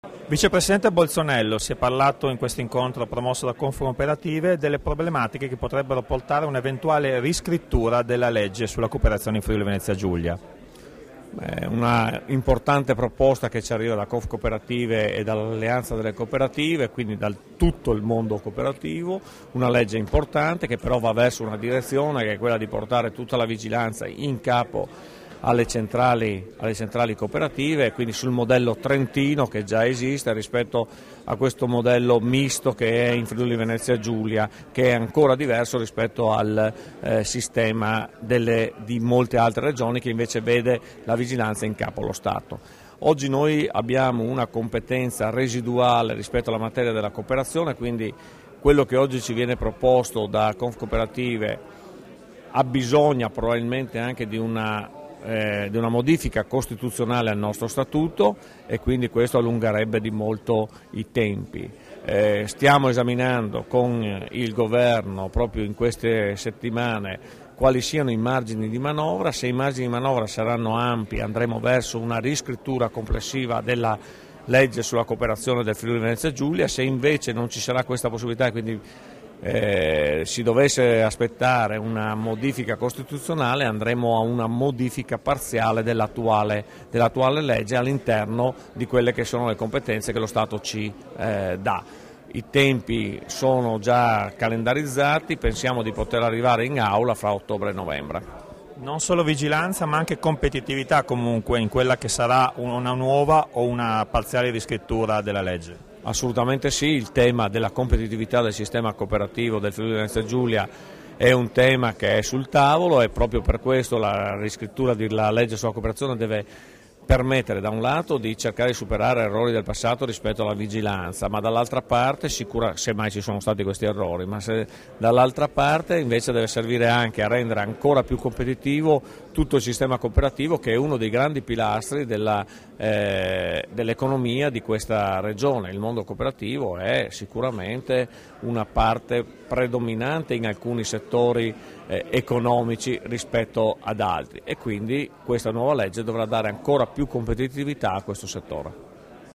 Vicepresidente Bolzonello, si è parlato in questo incontro promosso da Confcooperative delle problematiche che potrebbero portare a un'eventuale riscrittura della legge sulla cooperazione in Friuli Venezia Giulia. È una importante proposta che ci arriva da Confcooperative e dall'Alleanza delle Cooperative, quindi da tutto il mondo cooperativo, una legge importante che però va verso una direzione che è quella di portare tutta la vigilanza in capo alle centrali cooperative, quindi sul modello trentino che già esiste rispetto a questo modello misto che è in Friuli Venezia Giulia, che è ancora diverso rispetto al sistema di molte altre regioni che invece vede la vigilanza in capo allo Stato. Oggi noi abbiamo una competenza residuale rispetto alla materia della cooperazione, quindi quello che oggi ci viene proposto da Confcooperative abbisogna probabilmente anche di una modifica costituzionale al nostro statuto e quindi questo allungherebbe di molto i tempi. Stiamo esaminando con il governo proprio in queste settimane quali siano i margini di manovra. Se i margini di manovra saranno ampi andremo verso una riscrittura complessiva della legge sulla cooperazione del Friuli Venezia Giulia. Se invece non ci sarà questa possibilità e quindi si dovesse aspettare una modifica costituzionale, andremo a una modifica parziale dell'attuale legge all'interno di quelle che sono le competenze che lo Stato ci dà. I tempi sono già calendarizzati, pensiamo di poter arrivare in aula fra ottobre e novembre. Non solo vigilanza ma anche competitività comunque in quella che sarà una nuova o una parziale riscrittura della legge. Assolutamente sì, il tema della competitività del sistema cooperativo del Friuli Venezia Giulia è un tema che è sul tavolo e proprio per questo la riscrittura della legge sulla cooperazione deve permettere da un lato di cercare di superare errori del passato rispetto alla vigilanza, ma dall'altra parte, se mai ci sono stati questi errori, dall'altra parte invece deve servire anche a rendere ancora più competitivo tutto il sistema cooperativo che è uno dei grandi pilastri dell'economia di questa regione. Il mondo cooperativo è sicuramente una parte predominante in alcuni settori economici rispetto ad altri e quindi questa nuova legge dovrà dare ancora più competitività a questo settore.